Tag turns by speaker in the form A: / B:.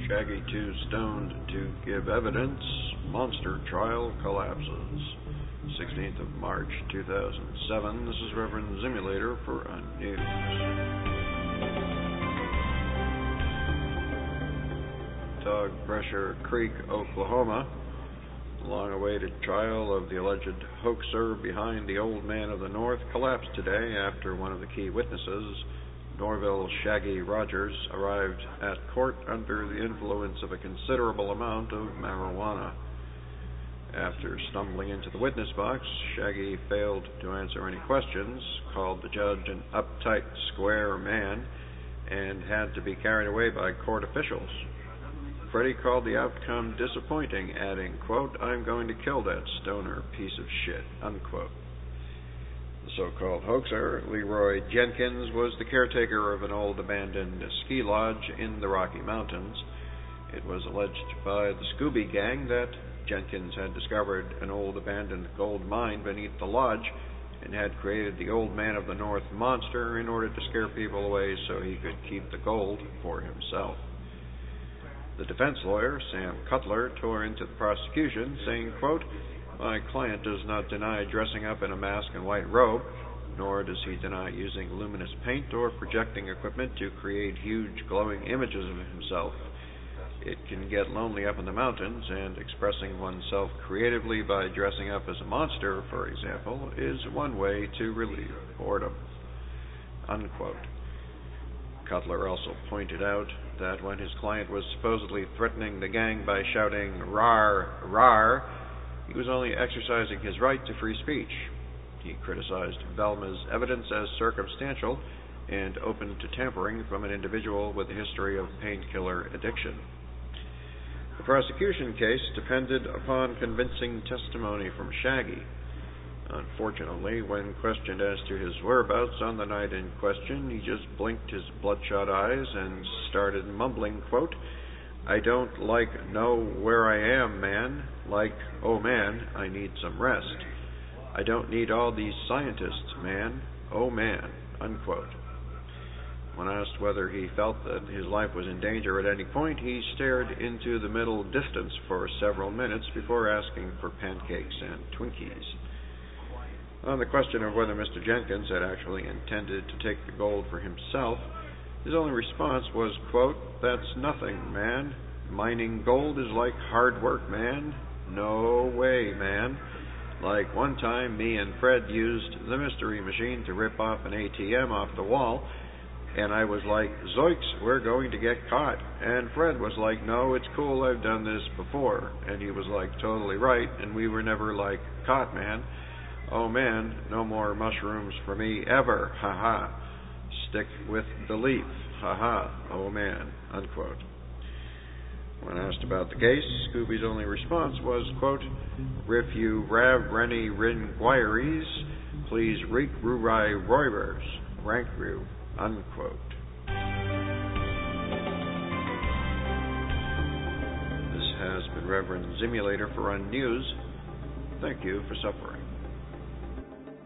A: Shaggy too stoned to give evidence. Monster trial collapses. 16th of March 2007. This is Reverend Simulator for Unnews. Dog-Pressure Creek, Oklahoma. The long-awaited trial of the alleged hoaxer behind the Old Man of the North collapsed today after one of the key witnesses, Norville Shaggy Rogers, arrived at court under the influence of a considerable amount of marijuana. After stumbling into the witness box, Shaggy failed to answer any questions, called the judge an uptight, square man, and had to be carried away by court officials. Freddie called the outcome disappointing, adding, quote, "I'm going to kill that stoner piece of shit," unquote. The so-called hoaxer, Leroy Jenkins, was the caretaker of an old abandoned ski lodge in the Rocky Mountains. It was alleged by the Scooby Gang that Jenkins had discovered an old abandoned gold mine beneath the lodge and had created the Old Man of the North monster in order to scare people away so he could keep the gold for himself. The defense lawyer, Sam Cutler, tore into the prosecution, saying, quote, "My client does not deny dressing up in a mask and white robe, nor does he deny using luminous paint or projecting equipment to create huge glowing images of himself. It can get lonely up in the mountains, and expressing oneself creatively by dressing up as a monster, for example, is one way to relieve boredom," unquote. Cutler also pointed out that when his client was supposedly threatening the gang by shouting, "Rar, rar," he was only exercising his right to free speech. He criticized Velma's evidence as circumstantial and open to tampering from an individual with a history of painkiller addiction. The prosecution case depended upon convincing testimony from Shaggy. Unfortunately, when questioned as to his whereabouts on the night in question, he just blinked his bloodshot eyes and started mumbling, quote, "I don't know where I am, man. Oh man, I need some rest. I don't need all these scientists, man. Oh man," unquote. When asked whether he felt that his life was in danger at any point, he stared into the middle distance for several minutes before asking for pancakes and Twinkies. On the question of whether Mr. Jenkins had actually intended to take the gold for himself, his only response was, quote, "That's nothing, man. Mining gold is like hard work, man. No way, man. Like one time me and Fred used the mystery machine to rip off an ATM off the wall, and I was like, zoiks, we're going to get caught. And Fred was like, no, it's cool, I've done this before. And he was like, totally right, and we were never like, caught, man. Oh man, no more mushrooms for me ever, ha-ha. Stick with the leaf, ha-ha, oh man," unquote. When asked about the case, Scooby's only response was, quote, "Rif you rav renny rin guiries, please reek rurai roivers, rank ru," unquote. This has been Reverend Simulator for Unnews. Thank you for suffering.